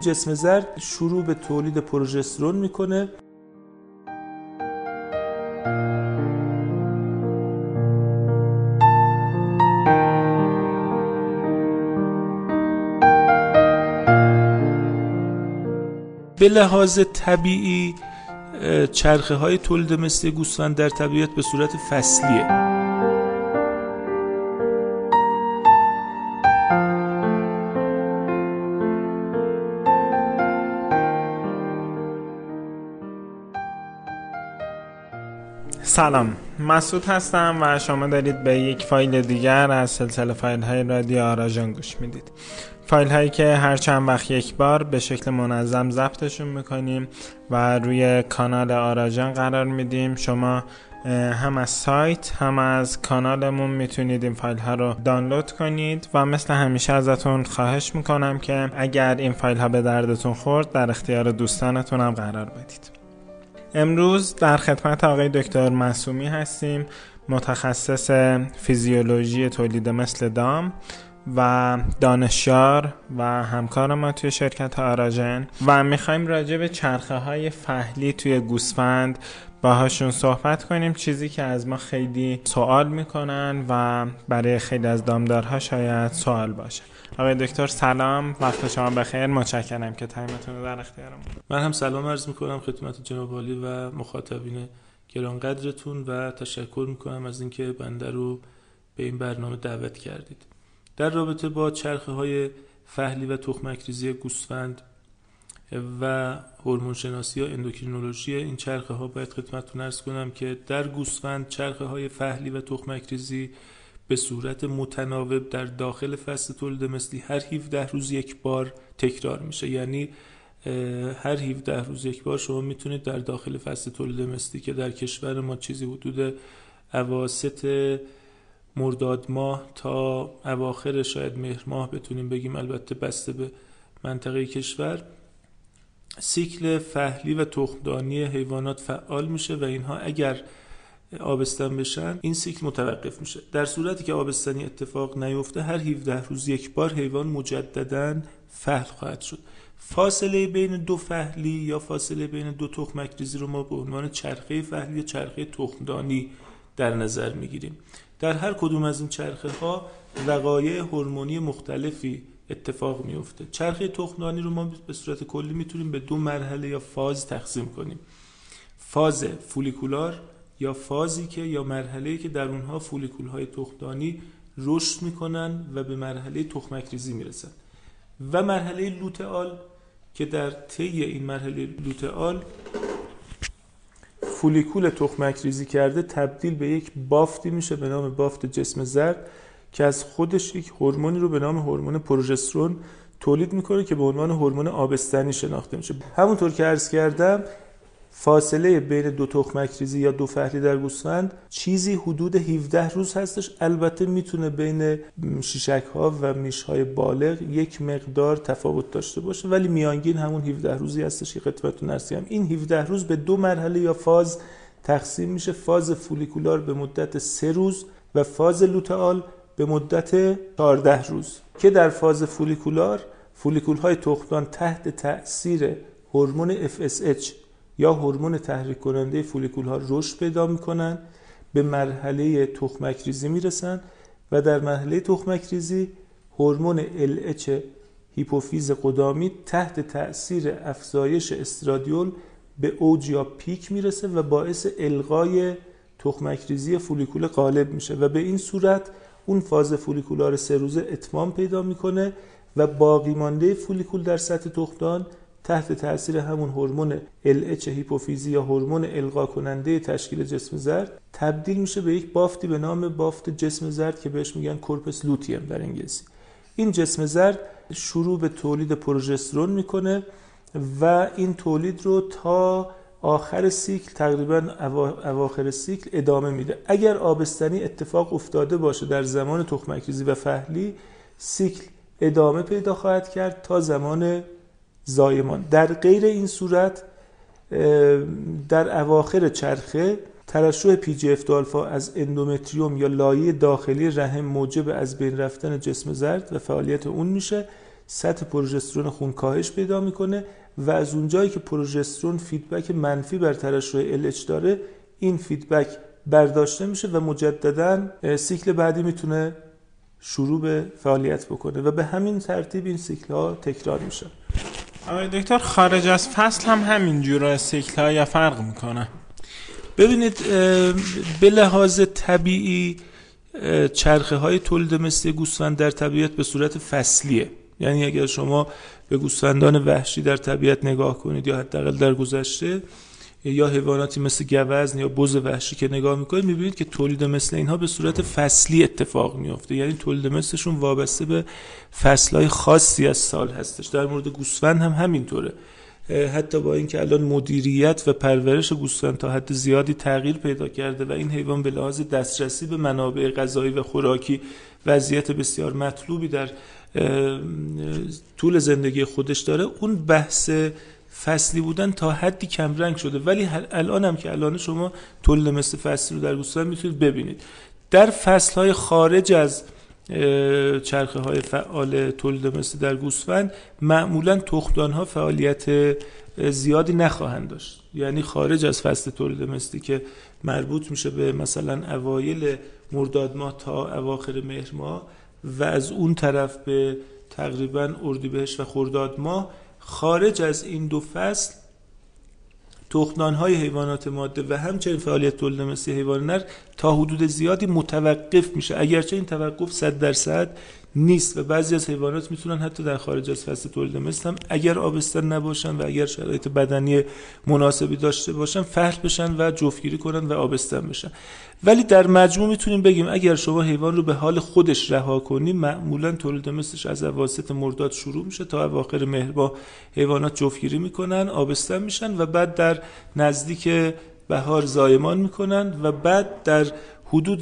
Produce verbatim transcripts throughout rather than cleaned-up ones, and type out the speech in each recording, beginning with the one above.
جسم زرد شروع به تولید پروژسترون میکنه. به لحاظ طبیعی چرخه های تولید مثل گوسفند در طبیعت به صورت فصلیه. سلام، مسعود هستم و شما دارید به یک فایل دیگر از سلسله فایل های رادیو آراژان گوش میدید. فایل هایی که هر چند وقت یک بار به شکل منظم ضبطشون میکنیم و روی کانال آراژان قرار میدیم. شما هم از سایت هم از کانالمون میتونید این فایل ها رو دانلود کنید و مثل همیشه ازتون خواهش میکنم که اگر این فایل ها به دردتون خورد در اختیار دوستانتون هم قرار بدید. امروز در خدمت آقای دکتر معصومی هستیم، متخصص فیزیولوژی تولید مثل دام و دانشیار و همکار ما توی شرکت آراژن و میخوایم راجع به چرخه های فحلی توی گوسفند باهاشون صحبت کنیم، چیزی که از ما خیلی سوال میکنن و برای خیلی از دامدارها شاید سوال باشه. آقای دکتر سلام، وقت شما بخیر، متشکرم که تایمتون رو در اختیارم. من هم سلام عرض میکنم خدمت جناب عالی و مخاطبین گرانقدرتون و تشکر میکنم از اینکه بنده رو به این برنامه دعوت کردید. در رابطه با چرخه های فحلی و تخمک ریزی گوسفند و هورمون شناسی یا اندوکرینولوژی این چرخه ها باید خدمتتون عرض کنم که در گوسفند چرخه های فحلی و تخمک ریزی به صورت متناوب در داخل فصل تولید مثلی هر هفده روز یک بار تکرار میشه. یعنی هر هفده روز یک بار شما میتونید در داخل فصل تولید مثلی که در کشور ما چیزی حدود اواسط مرداد ماه تا اواخر شاید مهر ماه بتونیم بگیم، البته بسته به منطقه کشور، سیکل فحلی و تخمدانی حیوانات فعال میشه و اینها اگر آبستن بشن این سیکل متوقف میشه. در صورتی که آبستنی اتفاق نیفته هر هفده روز یک بار حیوان مجدداً فحل خواهد شد. فاصله بین دو فحلی یا فاصله بین دو تخمک ریزی رو ما به عنوان چرخه فحلی یا چرخه تخمدانی در نظر میگیریم. در هر کدوم از این چرخه ها وقایع هورمونی مختلفی اتفاق میفته. چرخه تخمدانی رو ما به صورت کلی میتونیم به دو مرحله یا فاز تقسیم کنیم. فاز فولیکولار یا فازی که یا مرحله‌ای که در اونها فولیکول‌های تخمدانی رشد میکنن و به مرحله تخمک ریزی میرسن، و مرحله لوتئال که در طی این مرحله لوتئال فولیکول تخمک ریزی کرده تبدیل به یک بافتی میشه به نام بافت جسم زرد که از خودش یک هورمونی رو به نام هورمون پروژسترون تولید میکنه که به عنوان هورمون آبستنی شناخته میشه. همونطور که عرض کردم فاصله بین دو تخمک ریزی یا دو فحلی در گوسفند چیزی حدود هفده روز هستش. البته میتونه بین شیشک ها و میش های بالغ یک مقدار تفاوت داشته باشه، ولی میانگین همون هفده روزی هستش که خدمتتون عرض کردم. این هفده روز به دو مرحله یا فاز تقسیم میشه: فاز فولیکولار به مدت سه روز و فاز لوتئال به مدت چهارده روز که در فاز فولیکولار فولیکول های تخمدان تحت تأثیر هورمون اف اس اچ یا هورمون تحریک کننده فولیکول ها رشد پیدا میکنن، به مرحله تخمک ریزی میرسن و در مرحله تخمک ریزی هورمون ال اچ هیپوفیز قدامی تحت تأثیر افزایش استرادیول به اوج یا پیک میرسه و باعث الغای تخمک ریزی فولیکول غالب میشه و به این صورت اون فاز فولیکولار سه روزه اتمام پیدا میکنه و باقی مانده فولیکول در سطح تخمدان تحت تأثیر همون هورمون ال اچ هیپوفیزی یا هورمون القا کننده تشکیل جسم زرد تبدیل میشه به یک بافتی به نام بافت جسم زرد که بهش میگن کورپس لوتیم در انگلیسی. این جسم زرد شروع به تولید پروژسترون میکنه و این تولید رو تا آخر سیکل، تقریبا اواخر سیکل ادامه میده. اگر آبستنی اتفاق افتاده باشه در زمان تخمک ریزی و فحلی، سیکل ادامه پیدا خواهد کرد تا زمان زایمان. در غیر این صورت در اواخر چرخه ترشح پی جی اف دو آلفا از اندومتریوم یا لایه داخلی رحم موجب از بین رفتن جسم زرد و فعالیت اون میشه سطح پروژسترون خون کاهش پیدا میکنه و از اونجایی که پروژسترون فیدبک منفی بر ترشح ال اچ داره، این فیدبک برداشته میشه و مجددا سیکل بعدی میتونه شروع به فعالیت بکنه و به همین ترتیب این سیکل ها تکرار میشه. آقای دکتر، خارج از فصل هم همین جوره سیکل ها یا فرق میکنه؟ ببینید، به لحاظ طبیعی چرخه های تولید مثل گوسفند در طبیعت به صورت فصلیه. یعنی اگر شما به گوسفندان وحشی در طبیعت نگاه کنید یا حداقل در گذشته، یا حیواناتی مثل گوزن یا بز وحشی که نگاه میکنید، میبینید که تولید مثل اینها به صورت فصلی اتفاق میفته. یعنی تولید مثلشون وابسته به فصلهای خاصی از سال هستش. در مورد گوسفند هم همینطوره. حتی با اینکه الان مدیریت و پرورش گوسفند تا حد زیادی تغییر پیدا کرده و این حیوان به لحاظ دسترسی به منابع غذایی و خوراکی وضعیت بسیار مطلوبی در طول زندگی خودش داره، اون بحث فصلی بودن تا حدی کمرنگ شده. ولی الان هم که الان شما تولید مثل فصلی رو در گوسفند میتونید ببینید. در فصلهای خارج از چرخه های فعال تولید مثل در گوسفند معمولا تخمدان ها فعالیت زیادی نخواهند داشت. یعنی خارج از فصل تولید مثلی که مربوط میشه به مثلا اوایل مرداد ماه تا اواخر مهر ماه و از اون طرف به تقریبا اردیبهشت و خرداد ماه، خارج از این دو فصل تخمدان‌های حیوانات ماده و همچنین فعالیت تولید مثلی حیوان نر تا حدود زیادی متوقف میشه، اگرچه این توقف صد درصد نیست و بعضی از حیوانات میتونن حتی در خارج از فصل تولید مثل هم اگر آبستن نباشن و اگر شرایط بدنی مناسبی داشته باشن فحل بشن و جفتگیری کنن و آبستن بشن. ولی در مجموع میتونیم بگیم اگر شما حیوان رو به حال خودش رها کنی، معمولا تولید مثلش از اواسط مرداد شروع میشه تا اواخر مهر ماه حیوانات جفتگیری میکنن، آبستن میشن و بعد در نزدیک بهار زایمان میکنن و بعد در حدود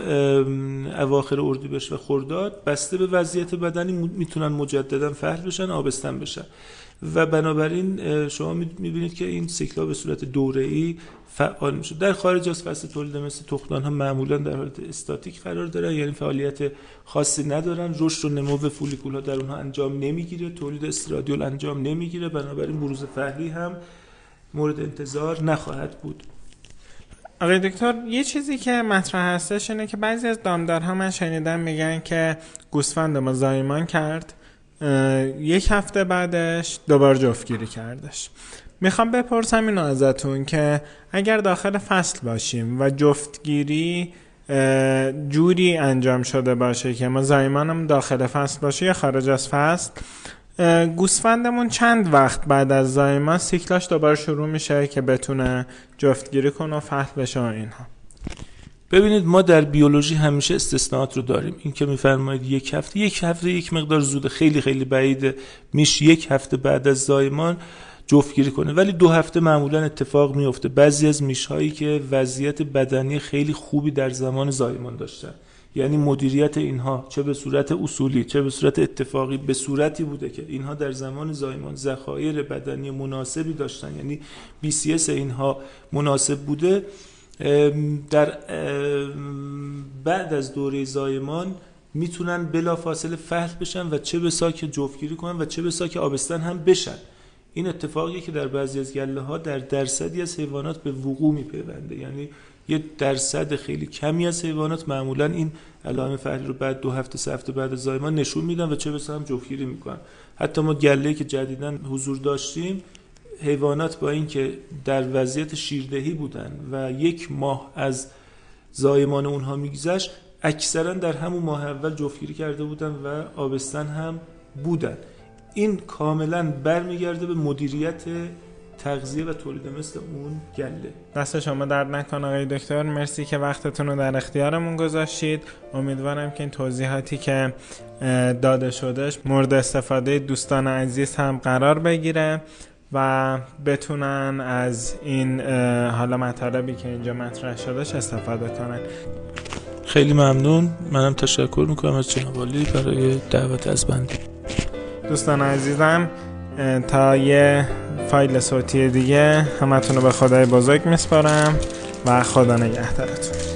اواخر اردیبهشت و خرداد بسته به وضعیت بدنی میتونن مجددا فحل بشن، آبستن بشن و بنابراین شما میبینید که این سیکل‌ها به صورت دوره‌ای فعال میشه. در خارج از فصل تولید مثل تخمدان ها معمولا در حالت استاتیک قرار دارن، یعنی فعالیت خاصی ندارن، رشد و نمو فولیکول ها در اونها انجام نمیگیره، تولید استرادیول انجام نمیگیره، بنابراین بروز فحلی هم مورد انتظار نخواهد بود. آقای دکتر، یه چیزی که مطرح هستش اینه که بعضی از دامدارها من شنیدم میگن که گوسفند ما زایمان کرد، یک هفته بعدش دوباره جفتگیری کردش. میخوام بپرسم اینو ازتون که اگر داخل فصل باشیم و جفتگیری جوری انجام شده باشه که ما زایمانم داخل فصل باشه یا خارج از فصل، گوسفندمون چند وقت بعد از زایمان سیکلاش دوباره شروع میشه که بتونه جفتگیری کنه و فحل بشه و اینها؟ ببینید، ما در بیولوژی همیشه استثناءات رو داریم. این که میفرمایید یک هفته یک هفته یک مقدار زوده، خیلی خیلی بعیده میشه یک هفته بعد از زایمان جفتگیری کنه، ولی دو هفته معمولا اتفاق میفته. بعضی از میش‌هایی که وضعیت بدنی خیلی خوبی در زمان زایمان داشتن، یعنی مدیریت اینها چه به صورت اصولی چه به صورت اتفاقی به صورتی بوده که اینها در زمان زایمان ذخایر بدنی مناسبی داشتن، یعنی بی سی اس اینها مناسب بوده، در بعد از دوره زایمان میتونن بلافاصله فحل بشن و چه بسا که جفتگیری کنن و چه بسا که آبستن هم بشن. این اتفاقیه که در بعضی از گله ها در درصدی از حیوانات به وقوع میپیونده، یعنی یه درصد خیلی کمی از حیوانات معمولا این علائم فحلی رو بعد دو هفته سه هفته بعد از زایمان نشون میدن و چه بسا هم جفتگیری میکنن. حتی ما گله‌ای که جدیداً حضور داشتیم، حیوانات با اینکه در وضعیت شیردهی بودن و یک ماه از زایمان اونها میگذشت، اکثرا در همون ماه اول جفتگیری کرده بودن و آبستن هم بودن. این کاملا برمیگرده به مدیریت تغذیه و تولید مثل اون گله. دست شما درد نکنه آقای دکتر، مرسی که وقتتون رو در اختیارمون گذاشتید. امیدوارم که این توضیحاتی که داده شدهش مورد استفاده دوستان عزیز هم قرار بگیره و بتونن از این حالا مطالبی که اینجا مطرح شدهش استفاده کنن. خیلی ممنون. منم تشکر میکنم از جناب عالی برای دعوت از بنده. دوستان عزیزم، تا یه فایل صوتی دیگه همتون رو به خدای بزرگ میسپارم و خدا نگهدارتون.